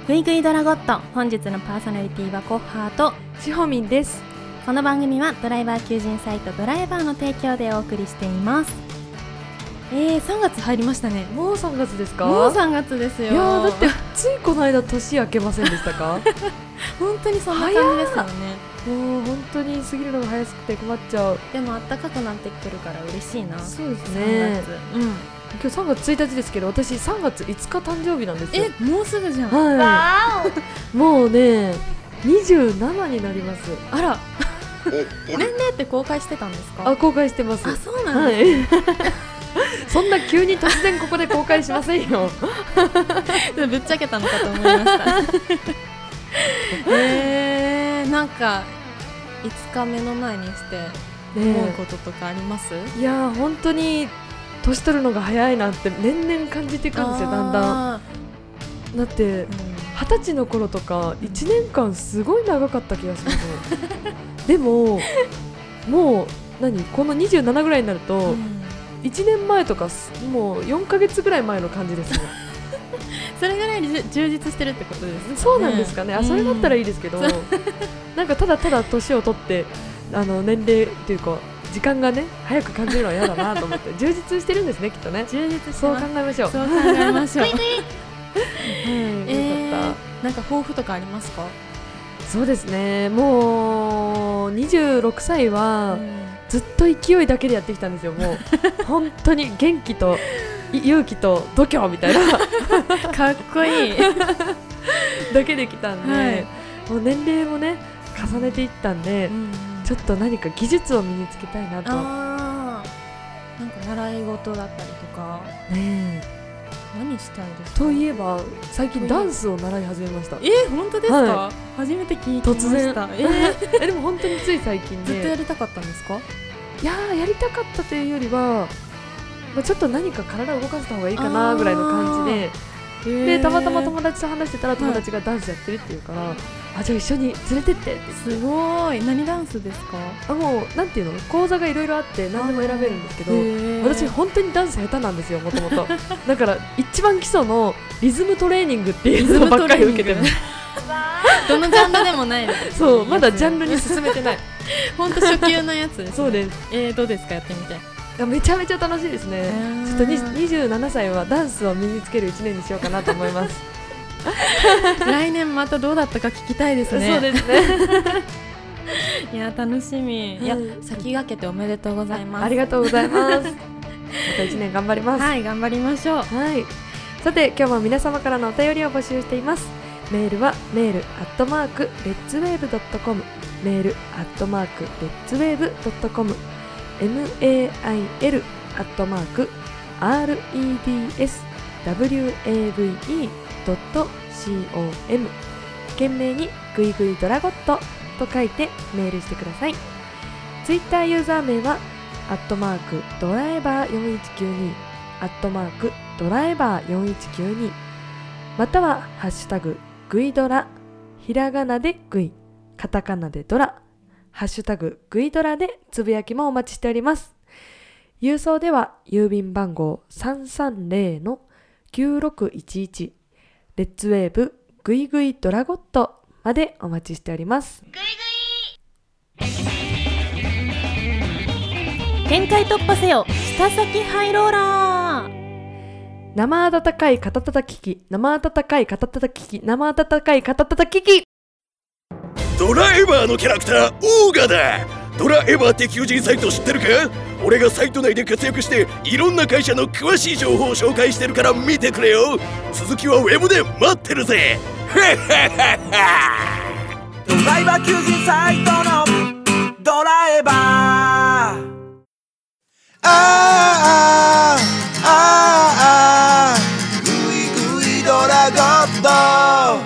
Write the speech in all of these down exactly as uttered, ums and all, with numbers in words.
グイグイドラゴット、本日のパーソナリティはコッハーとしほみんです。 この番組はドライバー求人サイトドライバーの提供でお送りしています。えー、さんがつ入りましたね。 もうさんがつですか？ もうさんがつですよ。 いやーだってついこの間年明けませんでしたか？ 本当にそんな感じですよね。 もう本当に過ぎるのが早くて困っちゃう。 でも暖かくなってきてるから嬉しいな。 そうですね。 さんがつ、うん、今日さんがつついたちですけど、私さんがついつか誕生日なんですよ。 え、もうすぐじゃん。 はい。もうねにじゅうななになります。 あら年齢って公開してたんですか？ あ、公開してます。 あ、そうなんですね、はいそんな急に突然ここで公開しませんよ。 ぶっちゃけたのかと思いましたえー、なんかいつか目の前にして思うこととかあります？ いやー本当に年取るのが早いなって年々感じていくんですよ。だんだんだってはたちの頃とかいちねんかんすごい長かった気がしますでももう何このにじゅうななぐらいになると、うん、いちねんまえとかもうよんかげつぐらい前の感じですよそれぐらい充実してるってことですね。 そうなんですかね。あ、それだったらいいですけど、うん、なんかただただ年を取ってあの年齢っていうか時間がね早く感じるのは嫌だなと思って充実してるんですね、きっとね。 充実してます。 そう考えましょう。 そう考えましょうはい、 えー、よかった。 なんか抱負とかありますか？ そうですね、もうにじゅうろくさいはずっと勢いだけでやってきたんですよ。もう本当に元気と勇気と度胸みたいなかっこいいだけできたんで、 はい、 もう年齢もね重ねていったんで、うん、ちょっと何か技術を身につけたいなと。 あー、なんか習い事だったりとかねえ、 何したいですか？ といえば最近ダンスを習い始めました。 えー、本当ですか？はい、初めて聞いてました。突然、 えー、でも本当につい最近で。 ずっとやりたかったんですか？ いやーやりたかったというよりは、まあ、ちょっと何か体を動かした方がいいかなぐらいの感じで、でたまたま友達と話してたら友達がダンスやってるっていうから、はい、あ、じゃあ一緒に連れてってって。 すごい。何ダンスですか？ あ、もうなんていうの、講座がいろいろあって何でも選べるんですけど、私本当にダンス下手なんですよ、もともと。だから一番基礎のリズムトレーニングっていうのばっかり受けてるどのジャンルでもないのそう、まだジャンルに進めてない本当初級のやつです、ね、 そうです。 えー、どうですか？やってみて。 めちゃめちゃ楽しいですね。ちょっとにじゅうななさいはダンスを身につけるいちねんにしようかなと思います来年またどうだったか聞きたいですね。 そうですねいや楽しみ、いや先駆けておめでとうございます。 あ, ありがとうございますまたいちねん頑張ります。 はい、頑張りましょう。 はい、さて今日も皆様からのお便りを募集しています。メールはメールアットマークレッツウェーブドットコム、メールアットマークレッツウェーブドットコム、mail アットマーク redswave ドット com、 懸命にグイグイドラゴットと書いてメールしてください。ツイッターユーザー名はアットマークドライバーよんいちきゅうに、アットマークドライバーよんいちきゅうに、またはハッシュタググイドラ、ひらがなでグイ、カタカナでドラ、ハッシュタググイドラでつぶやきもお待ちしております。郵送では郵便番号 さんさんゼロ のきゅうろくいちいち、レッツウェーブグイグイドラゴットまでお待ちしております。グイグイ限界突破せよ舌先ハイローラー。 生温かい肩たたき機、生温かい肩たたき機、生温かい肩たたき機。 ドラエバーのキャラクターオーガだ。ドラエバーって求人サイト知ってるか？俺がサイト内で活躍していろんな会社の詳しい情報を紹介してるから見てくれよ。続きはウェブで待ってるぜドライバー求人サイトのドラエバー。あーあーあーあーグイグイドラゴット、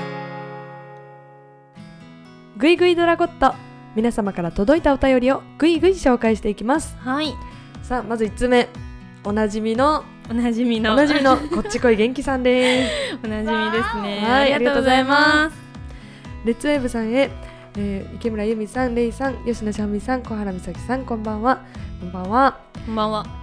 グイグイドラゴット、皆様から届いたお便りをグイグイ紹介していきます。 はい、 さあまずいつつめ、おなじみのおなじみのおなじみのこっちこい元気さんですおなじみですね、 はい、 ありがとうございます。 レッツウェーブさんへ、えー、池村由美さん、レイさん、吉野しほみさん、小原美咲さん、こんばんは。こんばんは。 こんばんは。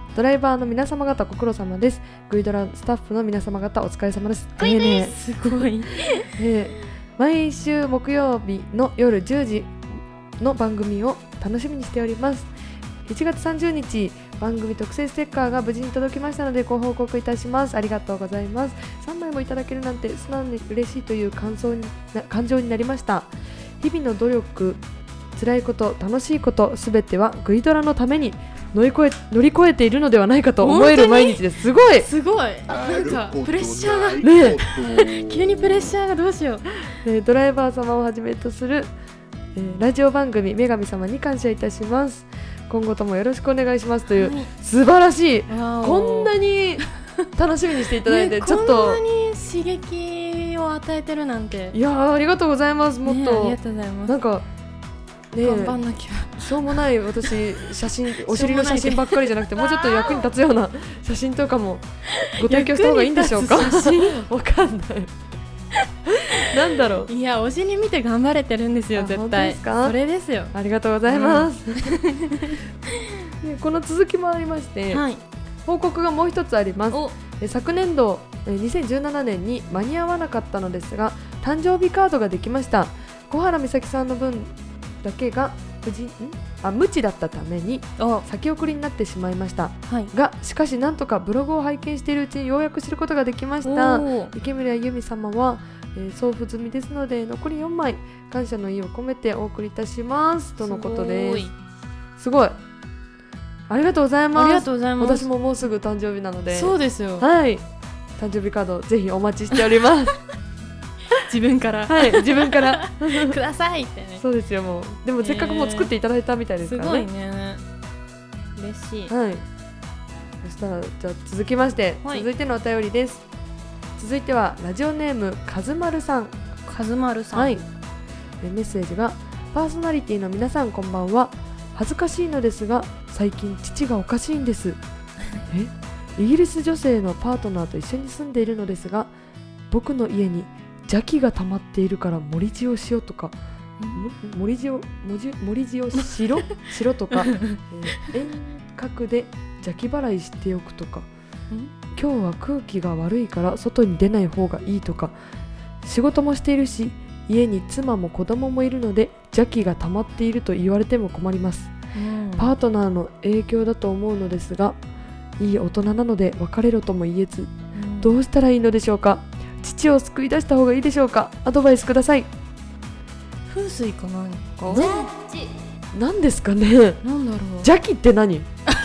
ドライバーの皆様方ご苦労様です。グイドラスタッフの皆様方お疲れ様です。 グイです、 えーねすごい、 えー毎週木曜日の夜じゅうじの番組を楽しみにしております。いちがつさんじゅうにち番組特製ステッカーが無事に届きましたのでご報告いたします。ありがとうございます。さんまいもいただけるなんて素直に嬉しいという感想にな感情になりました。日々の努力、辛いこと、楽しいこと、すべてはグイドラのために乗り越え、乗り越えているのではないかと思える毎日です。すごい、 すごい、なんかプレッシャーがねえ急にプレッシャーがどうしよう。 えードライバー様をはじめとする、えーラジオ番組女神様に感謝いたします。今後ともよろしくお願いしますという、 はい、 素晴らしい、 わおこんなに楽しみにしていただいて、 ね、 ちょっとこんなに刺激を与えてるなんて、 いやーありがとうございます。もっね、 と、 ありがとうございます。 なんかね頑張んなきゃ。 しょうもない私写真お尻の写真ばっかりじゃなくてもうちょっと役に立つような写真とかもご提供した方がいいんでしょうか。 役に立つ写真わかんないなんだろう。 いや、お尻見て頑張れてるんですよ、 あ絶対。 本当ですか。 それですよ。 ありがとうございます、でこの続きもありまして、 はい。 報告がもう一つあります。 お、 え昨年度えにせんじゅうななねんに間に合わなかったのですが誕生日カードができました。小原美咲さんの分だけが無事んあ無知だったためにお、 先送りになってしまいましたはい。 が、しかしなんとかブログを拝見しているうちにようやく知ることができました。 おー、 池村由美様は、えー送付済みですので残りよんまい感謝の意を込めてお送りいたしますとのことです。すごい、ありがとうございます。 ありがとうございます。 私ももうすぐ誕生日なので、 そうですよ。 はい、誕生日カードぜひお待ちしております自分から、 はい、自分からくださいってね。 そうですよ。もうでもせっかくもう作っていただいたみたいですすごいからね。 ね。嬉しい。 はい。そしたらじゃあ続きまして、 はい続いてのお便りです。続いてはラジオネームかずまるさん。 かずまるさん。 はい。えメッセージが、パーソナリティの皆さんこんばんは。恥ずかしいのですが最近父がおかしいんですえイギリス女性のパートナーと一緒に住んでいるのですが、僕の家に邪気が溜まっているから盛り塩しようとか、も盛り塩もじ盛り塩しろしろとか、えー遠隔で邪気払いしておくとか、今日は空気が悪いから外に出ない方がいいとか、仕事もしているし家に妻も子供もいるので邪気が溜まっていると言われても困ります、 うん、 パートナーの影響だと思うのですが、いい大人なので別れろとも言えず、 うん、 どうしたらいいのでしょうか。父を救い出した方がいいでしょうか。アドバイスください。 風水か何か、 何ですかね。 なんだろう、 邪気って何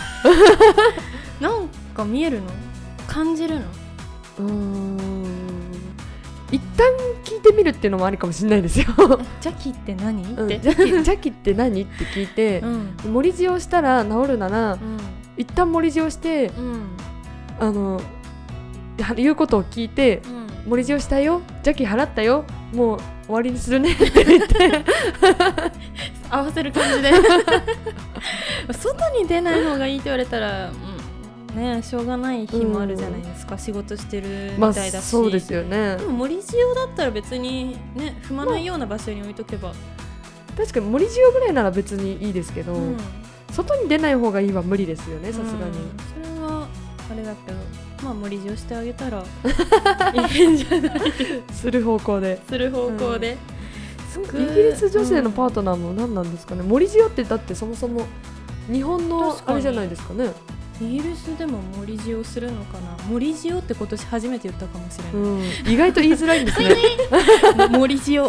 なんか見えるの、感じるの。 うーん、一旦聞いてみるっていうのもありかもしれないですよ邪気って何、 うんって、 邪気邪気って何って聞いて、 うん盛り塩したら治るなら、 うん一旦盛り塩して、 うんあの言うことを聞いて、 うん盛り塩したよ、邪気払ったよ、もう終わりにするねって言って合わせる感じで外に出ない方がいいって言われたら、うん、ね、しょうがない日もあるじゃないですか、うん、仕事してるみまあたいだし、 そうですよね。 でも盛り塩だったら別にね、踏まないような場所に置いとけば、 確かに盛り塩ぐらいなら別にいいですけど、 うん、 外に出ない方がいいは無理ですよね、さすがに、 うん、それはあれだけど、まあ盛り塩してあげたらいいんじゃないする方向でする方向で、 うん、イギリス女性のパートナーも何なんですかね、うん、盛り塩ってだってそもそも日本のあれじゃないですかね。 イギリスでも盛り塩するのかな。盛り塩って今年初めて言ったかもしれない、 うん、意外と言いづらいんですね盛り塩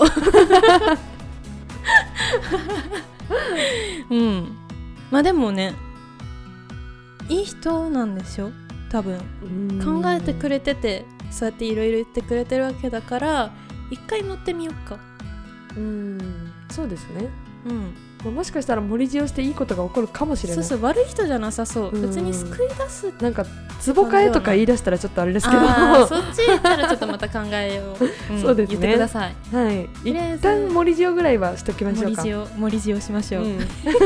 うん、まあでもね、いい人なんでしょ多分。考えてくれてて、そうやっていろいろ言ってくれてるわけだから、一回乗ってみようか。 うん、そうですね、 うん、 まあ、もしかしたら盛り塩していいことが起こるかもしれない。 そうそう、悪い人じゃなさそう、 うん、 別に救い出す。 なんか壺替えとか言い出したらちょっとあれですけど、 あそっち行ったらちょっとまた考えよう、うん、 そうですね、 言ってください。 はい、一旦盛り塩ぐらいはしときましょうか。 盛り塩、盛り塩しましょう、うん、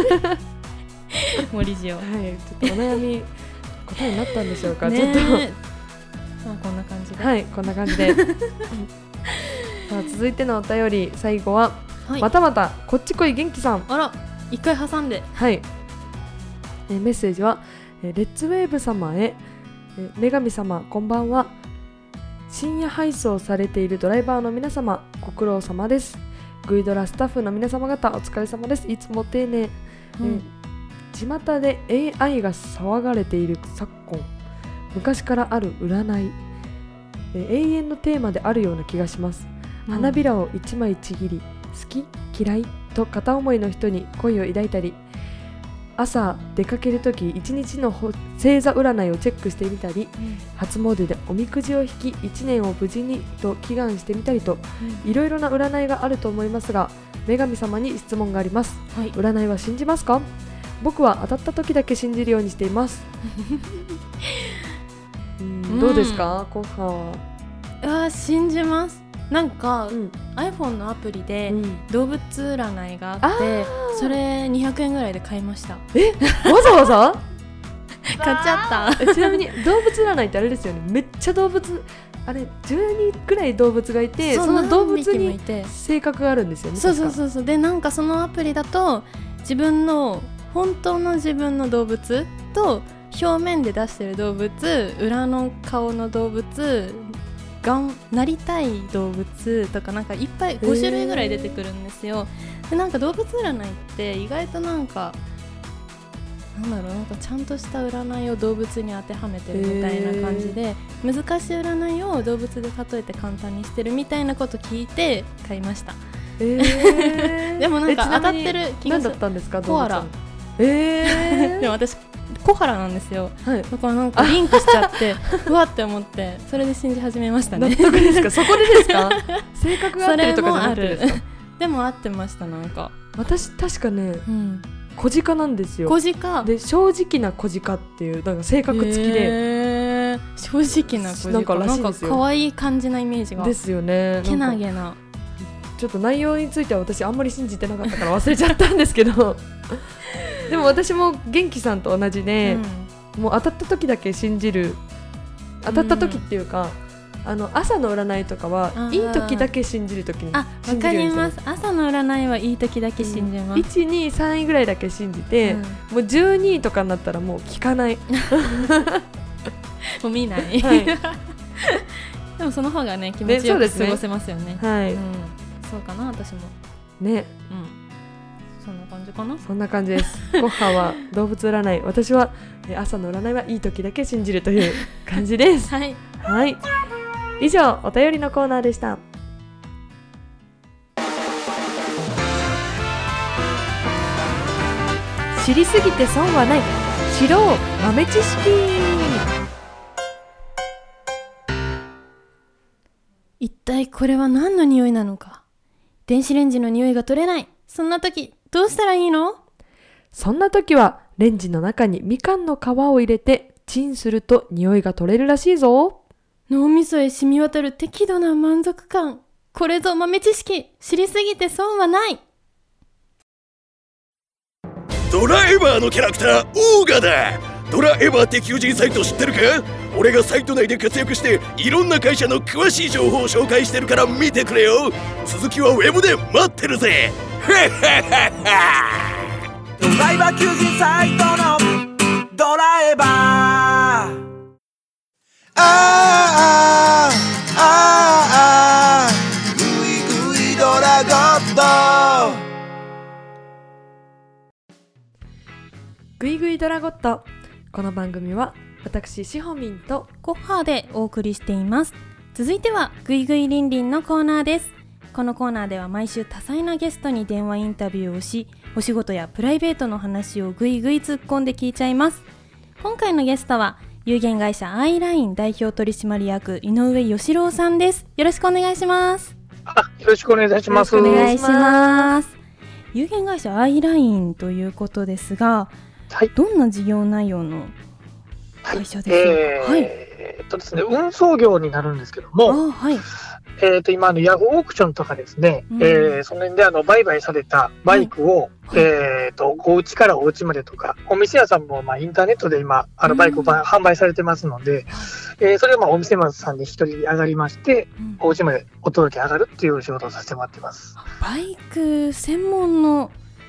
盛り塩、 はい、ちょっとお悩み答えになったんでしょうか。 ね、 ちょっとまあこんな感じで、 はい、こんな感じでさあ続いてのお便り、最後は、はい、またまたこっちこい元気さん。 あら、一回挟んで、 はい、えー、メッセージは、 えレッツウェーブ様へ、え女神様こんばんは。深夜配送されているドライバーの皆様ご苦労様です。グイドラスタッフの皆様方お疲れ様です。いつも丁寧、うん、え巷で エーアイ が騒がれている昨今、昔からある占い、え永遠のテーマであるような気がします、うん、花びらを一枚ちぎり好き嫌いと片思いの人に恋を抱いたり、朝出かけるとき一日の星座占いをチェックしてみたり、うん、初詣でおみくじを引きいちねんを無事にと祈願してみたりと、うん、いろいろな占いがあると思いますが、女神様に質問があります、はい、占いは信じますか？僕は当たった時だけ信じるようにしていますうん、どうですか、コッハは？ あ、信じます。なんか、うん、iPhone のアプリで動物占いがあって、うん、それにひゃくえんぐらいで買いました。 え、わざわざ買っちゃった。 ちなみに動物占いってあれですよね、めっちゃ動物、あれじゅうにぐらい動物がいて、 そ, その動物に性格があるんですよね。 そうそうそうそう。でなんかそのアプリだと自分の本当の自分の動物と表面で出してる動物、裏の顔の動物がんなりたい動物とかなんかいっぱいご種類ぐらい出てくるんですよ。でなんか動物占いって意外となんかなんだろう、なんかちゃんとした占いを動物に当てはめてるみたいな感じで、難しい占いを動物で例えて簡単にしてるみたいなこと聞いて買いました。えー、でもなんか当たってる気がする。 何だったんですか？ コアラ。 えー、 でも私コハラなんですよ、はい、だからなんかリンクしちゃってうわって思って、それで信じ始めましたね。 納得ですか？そこでですか？性格が合ってるとかじゃなくてですか？ でも合ってました。なんか私確かね、うん、小鹿なんですよ。 小鹿で正直な小鹿っていうなんか性格付きで、 えー、正直な小鹿なんからしいんですよ。 なんか可愛い感じなイメージがですよね。 けなげな。 ちょっと内容については私あんまり信じてなかったから忘れちゃったんですけどでも私も元気さんと同じで、うん、もう当たった時だけ信じる。当たった時っていうか、うん、あの朝の占いとかはいい時だけ信じる時に信じるようにしてます。 あ、わかります。朝の占いはいい時だけ信じます、うん、 いち、に、さんいぐらいだけ信じて、うん、もうじゅうにいとかになったらもう聞かないもう見ない、はい、でもその方がね気持ちよく過ごせますよね。 はい、 うん、そうかな。私もね、 うん、そんな感じかな。 そんな感じです。コッハは動物占い、私は朝の占いはいい時だけ信じるという感じですはい、 はい、以上お便りのコーナーでした。知りすぎて損はない、知ろう豆知識。 一体これは何の匂いなのか。電子レンジの匂いが取れない。そんな時どうしたらいいの？ そんな時はレンジの中にみかんの皮を入れてチンすると匂いが取れるらしいぞ。 脳みそへ染み渡る適度な満足感。これぞ豆知識。知りすぎて損はない。 ドラエバーのキャラクターオーガだ。ドラエバーって求人サイト知ってるか？俺がサイト内で活躍していろんな会社の詳しい情報を紹介してるから見てくれよ。続きはウェブで待ってるぜ。 ドライバー求人サイトのドラエバー、あーあーあーあーグイグイドラゴット、 グイグイドラゴット。この番組は私シホミンとコッハーでお送りしています。続いてはグイグイリンリンのコーナーです。このコーナーでは毎週多彩なゲストに電話インタビューをし、お仕事やプライベートの話をグイグイ突っ込んで聞いちゃいます。今回のゲストは有限会社アイライン代表取締役井上義郎さんです。よろしくお願いします。 あ、よろしくお願いいたします。 よろしくお願いします。有限会社アイラインということですが、はい、どんな事業内容の会社ですか？はい、えーはいえーっとですね、運送業になるんですけども、 あ、はい、 えー、と今あのヤフーオークションとかですね、うん、えー、その辺であの売買されたバイクを、はい、えー、とお家からお家までとか、お店屋さんもまあインターネットで今あのバイクを、うん、販売されてますので、えー、それをまあお店さんに一人で上がりまして、うん、お家までお届け上がるっていう仕事をさせてもらってます。 バイク専門の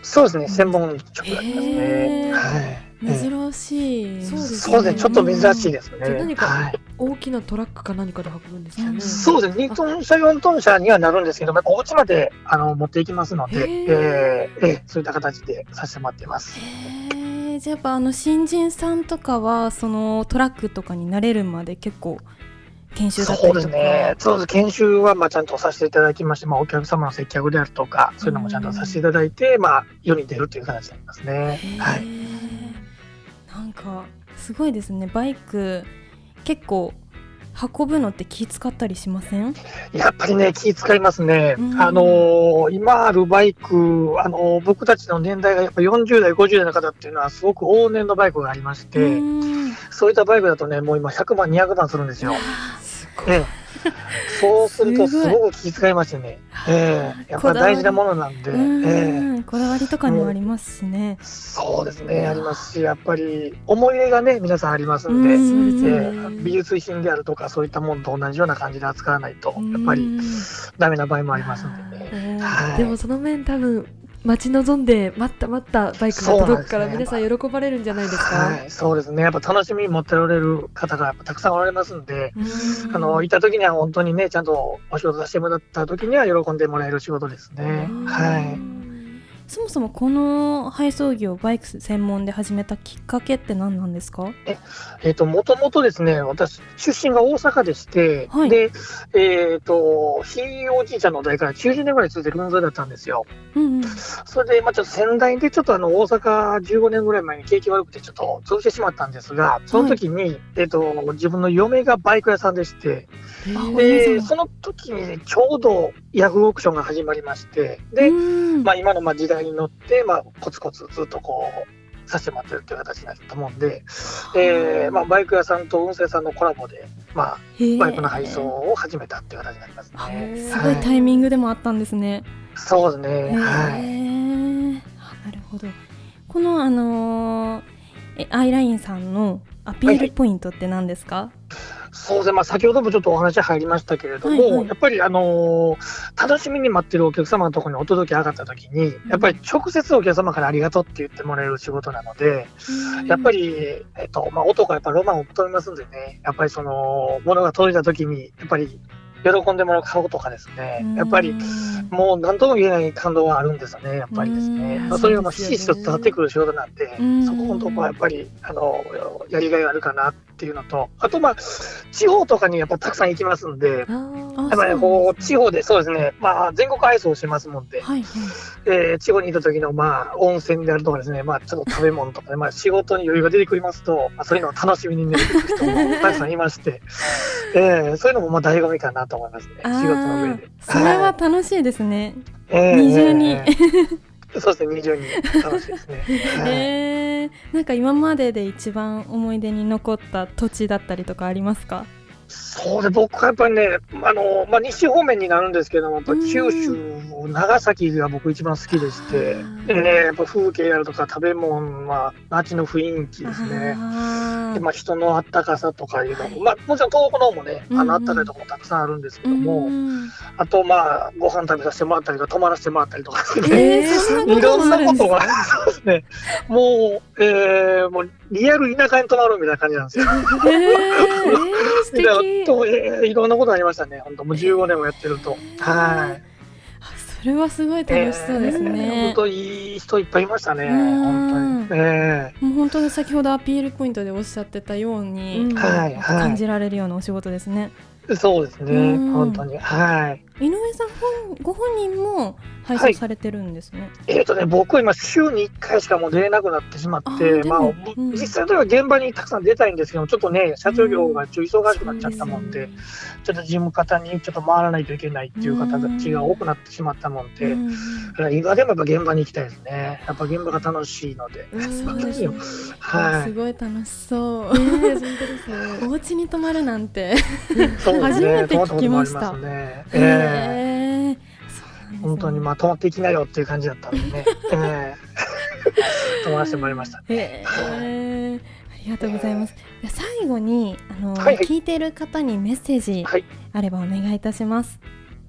そうですね、専門職になりますね。 へーはい珍しい。 そうですそうですね、ちょっと珍しいですね。 じゃあ何かはい、 大きなトラックか何かで運ぶんですかね。 そうですね、にトン車、よんトン車にはなるんですけども、やっぱお家まであの持っていきますので、 へーえーえーそういった形でさせてもらっています。 へえ、じゃあやっぱあの新人さんとかはそのトラックとかに慣れるまで結構研修だったそうりとか。 ですね、そうです、研修はまあちゃんとさせていただきまして、まあ、お客様の接客であるとか、そういうのもちゃんとさせていただいて、まあ、世に出るという形になりますね。 へーはい、 なんかすごいですね。バイク結構運ぶのって気使ったりしません？ やっぱりね、気遣いますね。 うんあのー今あるバイク、あのー僕たちの年代がやっぱよんじゅう代、ごじゅう代の方っていうのはすごく往年のバイクがありまして、 うんそういったバイクだとね、もう今ひゃくまん、にひゃくまんするんですよ。 すごい。 ええ、そうするとすごいすごく気遣いますよね。ええ、やっぱり大事なものなんで、 うんええ、 こだわりとかもありますしね。 そうですね、ありますし、やっぱり思い入れがね、皆さんありますんで、 うんそうですえねえ美術品であるとか、そういったものと同じような感じで扱わないと、 うんやっぱりダメな場合もありますんでね。 うんはい、 でもその面多分待ち望んで待った待ったバイクが届くから皆さん喜ばれるんじゃないですか。 はい、そうですね、やっぱ楽しみに持っておられる方がやっぱたくさんおられますんで、 うんあのいた時には本当にね、ちゃんとお仕事させてもらった時には喜んでもらえる仕事ですね。はい。 そもそもこの配送業バイク専門で始めたきっかけって何なんですか？ えっと、もともとですね、私、出身が大阪でして、 はいで、えっと、ひいおじいちゃんの代からきゅうじゅうねんぐらい続いてる運動だったんですよ。 うんうんそれで、まあちょっと仙台でちょっとあの、大阪じゅうごねんぐらい前に景気悪くてちょっと潰してしまったんですが、その時に、えっと、自分の嫁がバイク屋さんでして、 あお嫁で、 さんその時にね、ちょうどヤフーオークションが始まりまして、で、 うんまあ、今のまあ時代に乗って、まあ、コツコツずっとこうさせてもらってるっていう形になったもんで、えーまあ、バイク屋さんと運勢さんのコラボで、まあ、 へーバイクの配送を始めたっていう形になりますあね。 すごいタイミングでもあったんですね。 そうですね、 へはい。 ーあなるほど。このあのーえアイラインさんのアピールポイントって何ですか？ そうですね、まあ、先ほどもちょっとお話入りましたけれども、 はいはいやっぱり、あのー楽しみに待ってるお客様のところにお届け上がったときに、やっぱり直接お客様からありがとうって言ってもらえる仕事なので、やっぱり、えっとまあ、男はやっぱロマンを求めますんでね、やっぱりその物が届いたときに、やっぱり喜んでもらう顔とかですね、やっぱりもう何とも言えない感動はあるんですよね、やっぱりですね。 うんまあ、それがもうひしひしと伝わってくる仕事なんで、 うんそこのところはやっぱりあのやりがいがあるかなっていうのと、あとまあ地方とかにやっぱたくさん行きますんで、 あーやっぱりこう地方でそうですね、まあ全国配送してますもんで、 はいはいえー地方にいた時のまあ温泉であるとかですね、まあちょっと食べ物とかね、まあ仕事に余裕が出てくりますと、まあ、そういうのを楽しみにねる人もたくさんいまして、えーそういうのもまあ醍醐味かなと思いますね、 あー仕事の上で。 それは楽しいですね。 えー二重にえーそうですね、二重に楽しいですね。はいえー、なんか今までで一番思い出に残った土地だったりとかありますか？ そうで、僕はやっぱりね、あのまあ、西方面になるんですけども、やっぱ九州、長崎が僕一番好きでして、でね、やっぱ風景やるとか食べ物は街の雰囲気ですね。 あーでまあ、人のあったかさとかいうのも、まあ、もちろん東北の方もね、あのあったかいところもたくさんあるんですけども、 うんあと、まあ、ご飯食べさせてもらったりとか、泊まらせてもらったりとかですね、 えー、そんなこといろんもあるんですか？ なことが、そうですね、もう、えー、もうリアル田舎に泊まるみたいな感じなんですよ。 えー、素で敵。 とえーいろんなことありましたね、本当、もうじゅうごねんもやってると。はい。 あそれはすごい楽しそうですえーね本。当いい人いっぱいいましたね、 うん本当に。えもう本当に先ほどアピールポイントでおっしゃってたように、 うんはいは感じられるようなお仕事ですね。 い。そうですね、 うん本当に。はい。 井上さん本ご本人も配送されてるんですね。 えっ、とね、僕は今、週にいっかいしかもう出れなくなってしまっあて、 ーでもまあ、 うん実際では現場にたくさん出たいんですけど、ちょっとね、社長業がちょっと忙しくなっちゃったもんで、ちょっと事務方にちょっと回らないといけないっていう方たちが多くなってしまったもんで、 うんだから今でもやっぱ現場に行きたいですね。やっぱ現場が楽しいので。 そうですね。 はいすごい楽しそう。 ねえ本当ですね。 お家に泊まるなんて。 そうですね。 初めて聞きました泊まったこともありますね。ええへーそうなんですね本当にまあ泊まっていきなよっていう感じだったんでね。ええ泊まらせてもらいました。 へーありがとうございます。で最後にあの、 はいはい聞いている方にメッセージはい。 あればお願いいたします。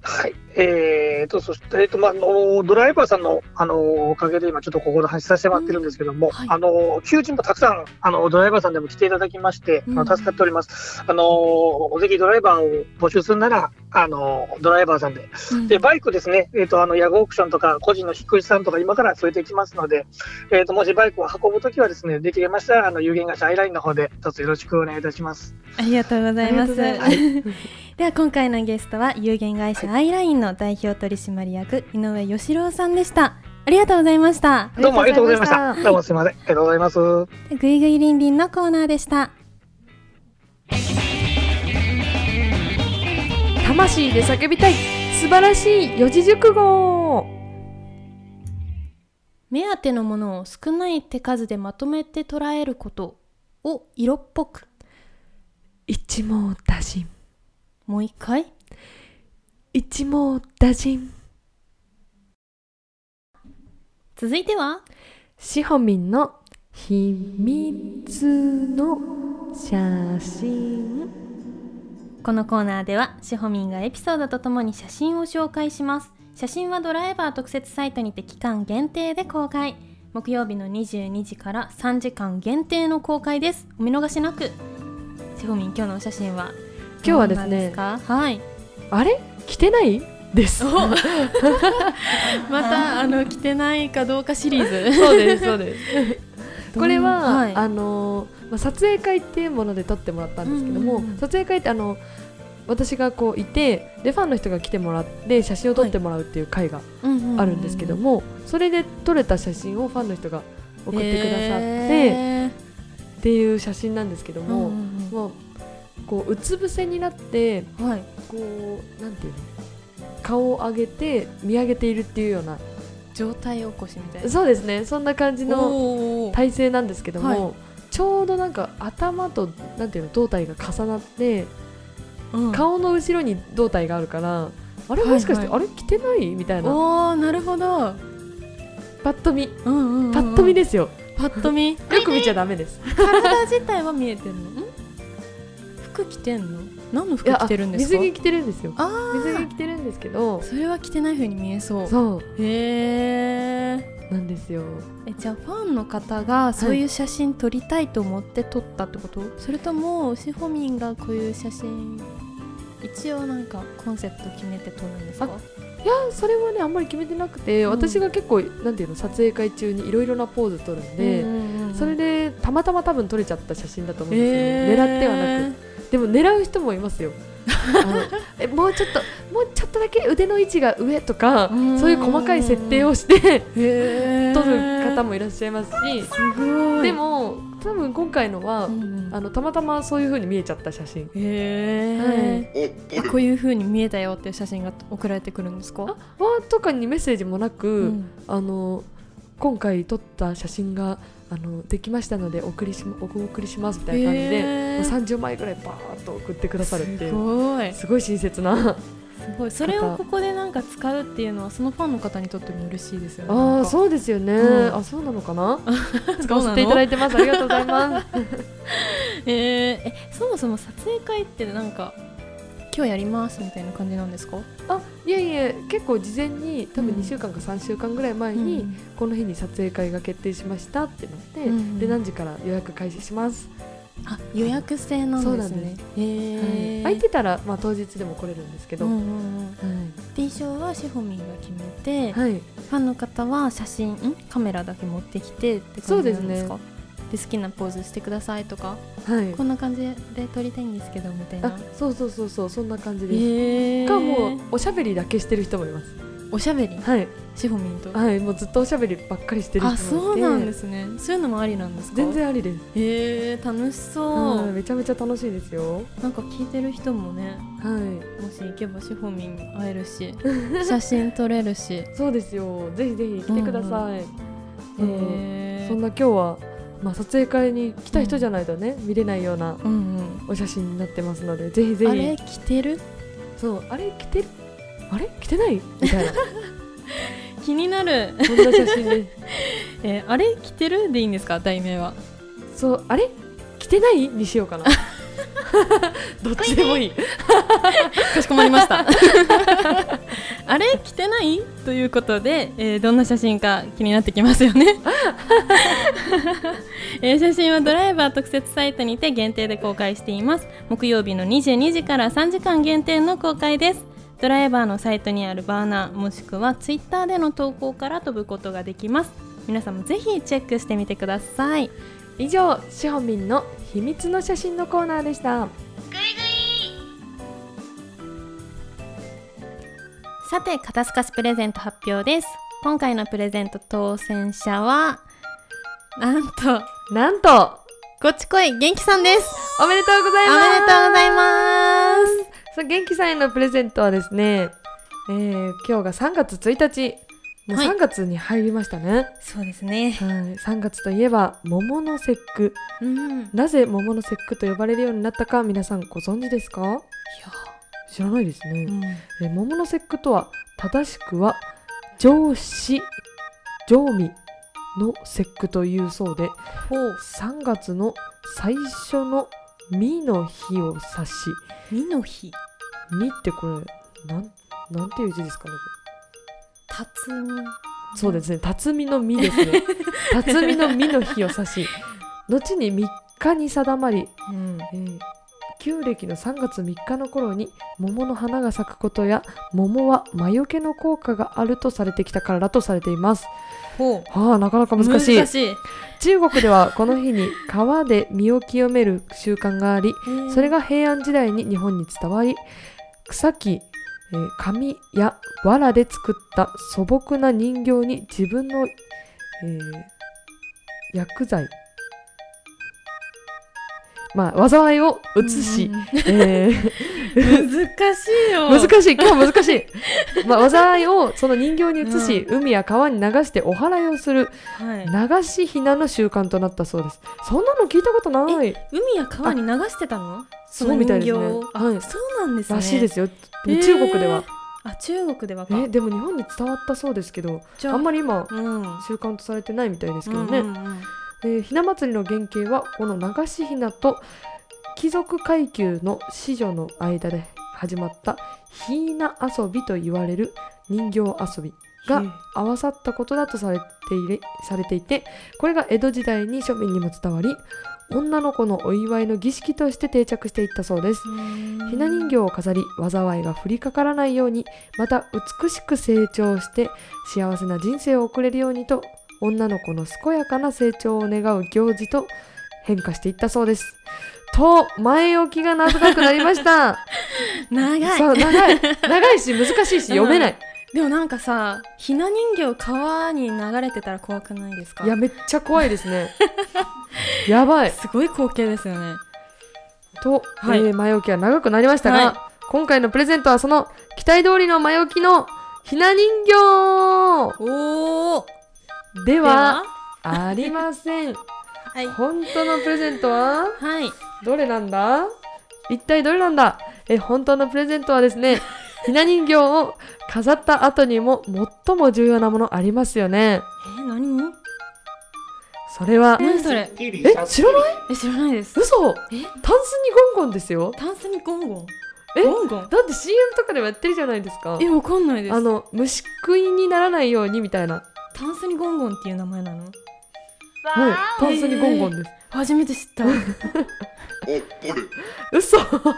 はい。えーと、そして、えーと、まあ、あの、ドライバーさんの、あの、おかげで今ちょっとここで話させてもらってるんですけども、うんはい、あの、求人もたくさん、あの、ドライバーさんでも来ていただきまして、うん、あの助かっております。あの、ぜひドライバーを募集するなら、あの、ドライバーさんで。うん、で、バイクですね、えーと、あの、ヤグオークションとか、個人の引っ越しさんとか、今から連れてきますので、えーと、もしバイクを運ぶときはですね、できれましたら、あの、有限会社アイラインの方で、一つよろしくお願いいたします。 ありがとうございます。では今回のゲストは有限会社アイラインの代表取締役井上義郎さんでした。ありがとうございました。 どうもありがとうございました。どうもすみません。ありがとうございます。 ぐいぐいりんりんのコーナーでした。 魂で叫びたい素晴らしい四字熟語。 目当てのものを少ない手数でまとめて捉えることを色っぽく。 一網打尽。 もう一回。 一網打尽。 続いてはしほみんの秘密の写真。 このコーナーではしほみんがエピソードとともに写真を紹介します。写真はドライバー特設サイトにて期間限定で公開。木曜日のにじゅうにじからさんじかん限定の公開です。お見逃しなく。しほみん、今日のお写真は今日はですね、 はい、 あれ着てないですまたあの着てないかどうかシリーズそうですそうですこれは、はい、あのまあ、撮影会っていうもので撮ってもらったんですけども、うんうんうん、撮影会ってあの私がこういてでファンの人が来てもらって写真を撮ってもらうっていう会があるんですけども、はい、それで撮れた写真をファンの人が送ってくださって、えー、っていう写真なんですけども、うんうんうん、もうこううつ伏せになって、はい、こうなんていうの顔を上げて見上げているっていうような状態起こしみたいな。 そうですね、そんな感じの体勢なんですけども、はい、ちょうどなんか頭となんていうの胴体が重なって、うん、顔の後ろに胴体があるからあれもしかして、はいはい、あれ着てないみたいな。 おー、なるほど。 パッと見、 うんうんうん、 パッと見ですよ。 パッと見よく見ちゃダメです。 体自体は見えてるの？ん服着てんの？何の服着てるんですか？ 水着着てるんですよ。水着着てるんですけど、 それは着てない風に見えそう。 そうへー、 なんですよ。 え、じゃあファンの方がそういう写真撮りたいと思って撮ったってこと？はい、それともしほみんがこういう写真一応なんかコンセプト決めて撮るんですか？ いや、それはねあんまり決めてなくて、うん、私が結構なんていうの撮影会中にいろいろなポーズ撮るんで、うんうんうん、それでたまたま多分撮れちゃった写真だと思うんですよね、えー、狙ってはなく。でも狙う人もいますよ。あのえもうちょっともうちょっとだけ腕の位置が上とかそういう細かい設定をして撮る方もいらっしゃいますし、 すごい。 でも多分今回のは、うんうん、あのたまたまそういう風に見えちゃった写真。 へー、はい、こういう風に見えたよっていう写真が送られてくるんですか？あわとかにメッセージもなく、うん、あの今回撮った写真があのできましたのでお送りしお送りしますみたいな感じで、もうさんじゅうまいぐらいバーッと送ってくださるっていう、 すごいすごい親切な。 すごい。それをここでなんか使うっていうのはそのファンの方にとっても嬉しいですよね。 ああ、そうですよね、うん、あ、そうなのかな使わせていただいてます。ありがとうございますえー、えそもそも撮影会ってなんか今日やりますみたいな感じなんですか？ あ、いやいや、結構事前に多分にしゅうかんかさんしゅうかんぐらい前に、うん、この日に撮影会が決定しましたってなって、うん、で何時から予約開始します。 あ、予約制なんですね。そうなんです。へー、 はい、空いてたら、まあ、当日でも来れるんですけど、うんうんうん、はい、 で衣装はしほみんが決めて、はい、ファンの方は写真んカメラだけ持ってきてって感じなんですか？そうですね。で好きなポーズしてくださいとか、はい、こんな感じで撮りたいんですけどみたいな。あ、 そうそうそうそう、そんな感じです。かもうおしゃべりだけしてる人もいます。 おしゃべり、 はい、 しほみんと、 はい、もうずっとおしゃべりばっかりしてる人もいて。あ、 そうなんですね。そういうのもありなんですか？ 全然ありです。 へー、楽しそう、 うん、めちゃめちゃ楽しいですよ。 なんか聞いてる人もね、はい、もし行けばしほみん会えるし写真撮れるしそうですよ、ぜひぜひ来てください。うんうん、へー、そんな今日はまあ、撮影会に来た人じゃないとね、うん、見れないようなお写真になってますので、うんうん、ぜひぜひ。 あれ着てる？ そう、あれ着てる？あれ着てない？みたいな気になる。 そんな写真です、 えー、あれ着てるでいいんですか？題名は。 そう、あれ着てないにしようかなどっちでもいい。 かしこまりましたあれ着てないということで、えー、どんな写真か気になってきますよね、えー、写真はドライバー特設サイトにて限定で公開しています。木曜日のにじゅうにじからさんじかん限定の公開です。ドライバーのサイトにあるバーナーもしくはツイッターでの投稿から飛ぶことができます。皆さんもぜひチェックしてみてください。 以上、しほみんの秘密の写真のコーナーでした。 さて、肩透かしプレゼント発表です。今回のプレゼント当選者はなんとなんとこっちこい元気さんです。 おめでとうございます。 おめでとうございます。 さあ、元気さんへのプレゼントはですね、えー、今日がさんがつついたち、もうさんがつに入りましたね、はい、 そうですね、 はい、さんがつといえば桃の節句、 うん、なぜ桃の節句と呼ばれるようになったか皆さんご存知ですか？いや知らないですね、うん、え桃の節句とは正しくは上子上味の節句というそうで、さんがつの最初のみの日を指し、 みの日みってこれなん、なんていう字ですかね？ たつみ、 そうですね、たつみのみですねたつみのみの日を指し、後にみっかに定まり、うんえー、旧暦のさんがつみっかの頃に桃の花が咲くことや、桃は魔除けの効果があるとされてきたからだとされています。ほう、はあ、なかなか難しい。 難しい。 中国ではこの日に川で身を清める習慣があり、それが平安時代に日本に伝わり、草木、えー、紙や藁で作った素朴な人形に自分の、えー、薬剤、まあ、災いを移し、えー、 難しいよ。 難しい、今日難しい。まあ、災いをその人形に移し、うん、海や川に流してお祓いをする、はい、流しひなの習慣となったそうです。そんなの聞いたことない。 海や川に流してたの？ そうみたいですね。はい、 そうなんですね。 らしいですよ。中国では。 あ、中国ではか。 え、でも日本に伝わったそうですけど、あんまり今、うん、習慣とされてないみたいですけどね。うんうんうん、えー、ひな祭りの原型はこの流しひなと貴族階級の子女の間で始まったひな遊びと言われる人形遊びが合わさったことだとされていれ、されていて、これが江戸時代に庶民にも伝わり、女の子のお祝いの儀式として定着していったそうです。ひな人形を飾り、災いが降りかからないように、また美しく成長して幸せな人生を送れるようにと、女の子の健やかな成長を願う行事と変化していったそうです。と、前置きが長くなりました長い。 そう、長い長いし難しいし読めない、 うん、でもなんかさ、ひな人形川に流れてたら怖くないですか？ いや、めっちゃ怖いですねやばい、 すごい光景ですよね。 と、はい、えー、前置きは長くなりましたが、はい、今回のプレゼントはその期待通りの前置きのひな人形おーではありませんはい、本当のプレゼントは、はい、どれなんだ？一体どれなんだ？え、本当のプレゼントはですね、ひな人形を飾った後にも最も重要なものありますよね。 え、何？ それは、 何それ？ え、知らない？ え、知らないです。 嘘？え？タンスにゴンゴンですよ。 タンスにゴンゴン？ え？ゴンゴン？だって シーエム とかでもやってるじゃないですか。 え、わかんないです。 あの、虫食いにならないようにみたいな。 タンスにゴンゴンっていう名前なの？ はい、タンスにゴンゴンです。 えー、初めて知ったお、 俺嘘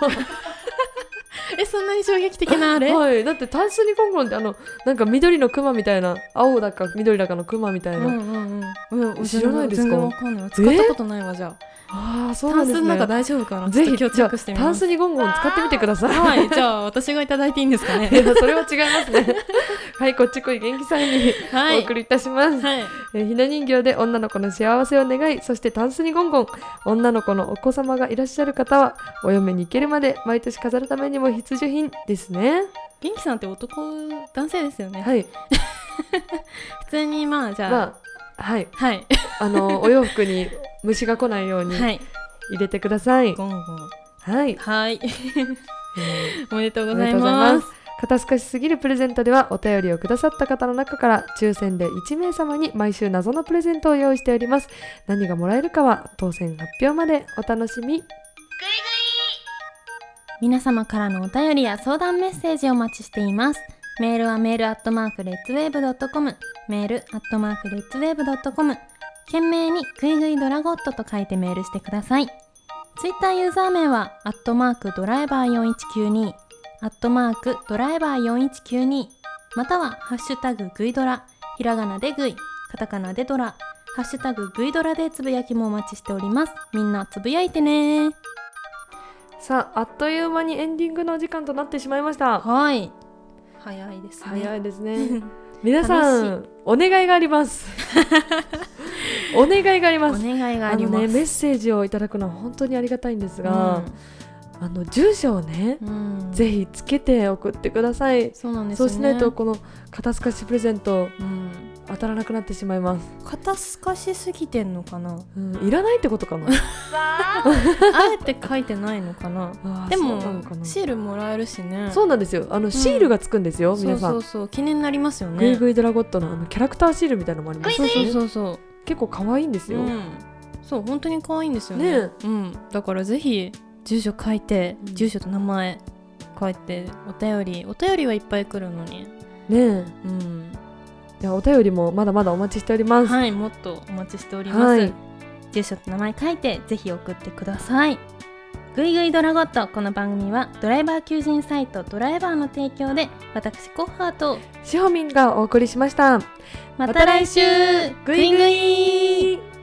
え、そんなに衝撃的なあれ？ はい、だってタンスにゴンゴンってあのなんか緑のクマみたいな、青だか緑だかのクマみたいな、うんうんうん、知らないですか？ 全然わかんない。使ったことないわ。じゃあああ、そうなんですね。 タンスの中大丈夫かな？ ぜひ今日チェックしてみます。 タンスにゴンゴン使ってみてください。 はい、じゃあ私がいただいていいんですかね？ いや、それは違いますねはい、こっちこい元気さんに、はい、お送りいたします、はい、えー、ひな人形で女の子の幸せを願い、そしてタンスにゴンゴン、女の子のお子様がいらっしゃる方はお嫁に行けるまで毎年飾るためにも必需品ですね。 元気さんって男男性ですよね？ はい普通にまあじゃあ、まあ、はい、 はい、 あのお洋服に虫が来ないように、はい、入れてください。 ゴンゴン、 はいはい、えー、おめでとうございます。 肩透かしすぎるプレゼントでは、お便りをくださった方の中から抽選でいちめいさまに毎週謎のプレゼントを用意しております。何がもらえるかは当選発表までお楽しみ。ぐいぐい皆様からのお便りや相談メッセージをお待ちしています。メールはメールアットマークレッツウェーブドットコム、メールアットマークレッツウェーブドットコム、懸命にグイグイドラゴットと書いてメールしてください。ツイッターユーザー名はアットマークドライバーよんいちきゅうに、アットマークドライバーよんいちきゅうに、またはハッシュタググイドラ、ひらがなでグイ、カタカナでドラ、ハッシュタググイドラでつぶやきもお待ちしております。みんなつぶやいてね。 さあ、あっという間にエンディングのお時間となってしまいました。 はい、早いですね。 早いですね皆さんお願いがありますお願いがあります。 お願いがあります。 あのね、メッセージをいただくのは本当にありがたいんですが、うん、あの住所をね、うん、ぜひつけて送ってください。 そうなんですよね。 そうしないとこの肩透かしプレゼント、うん、当たらなくなってしまいます。 肩透かしすぎてんのかな、 うん、いらないってことかなあえて書いてないのかなでもシールもらえるしね。 そうなんですよ。あのシールがつくんですよ、うん、皆さん。 そうそうそう、記念になりますよね。 グイグイドラゴットのあのキャラクターシールみたいなのもありますね。 そうそうそう、 結構可愛いんですよ、うん、 そう、本当に可愛いんですよ ね, ね、うん、だからぜひ住所書いて、うん、住所と名前書いて、お便りお便りはいっぱい来るのにねえ、うん、 いやお便りもまだまだお待ちしております。 はい、もっとお待ちしております、はい、住所と名前書いてぜひ送ってください。グイグイドラゴット、この番組はドライバー求人サイトドライバーの提供で私コッハーとしほみんがお送りしました。 また来週、グイグイ。